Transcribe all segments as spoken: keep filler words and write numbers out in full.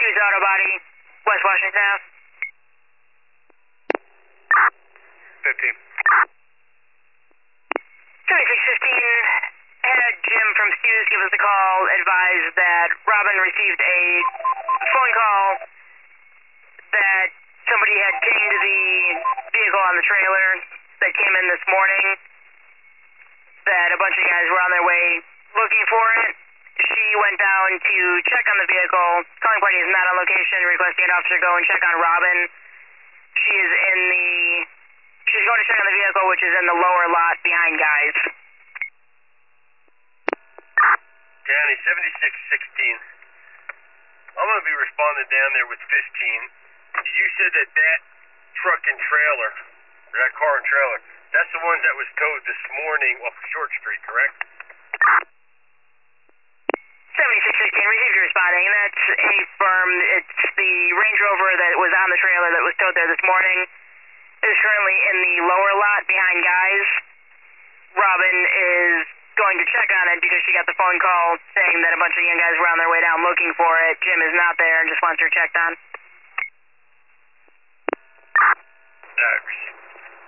Hughes Auto Body, West Washington Ave. fifteen. seventy-six fifteen, had Jim from Hughes give us a call, advised that Robin received a phone call that somebody had dinged the vehicle on the trailer that came in this morning, that a bunch of guys were on their way looking for it. She went down to check on the vehicle. Calling party is not on location, requesting an officer go and check on Robin. She is in the, she's going to check on the vehicle, which is in the lower lot behind guys. County seventy-six sixteen. I'm going to be responding down there with fifteen. You said that that truck and trailer, or that car and trailer, that's the one that was towed this morning off of Short Street, correct? seventy-six sixteen, received your responding, and that's a firm. It's the Range Rover that was on the trailer that was towed there this morning. It is currently in the lower lot behind guys. Robin is going to check on it because she got the phone call saying that a bunch of young guys were on their way down looking for it. Jim is not there and just wants her checked on. Alright, received.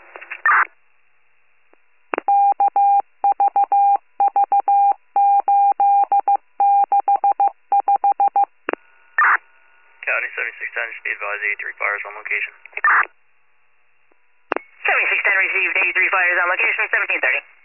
County seventy-six ten, just be advised, eighty-three fires on location. seventy-six ten received, eighty-three fires on location, seventeen thirty.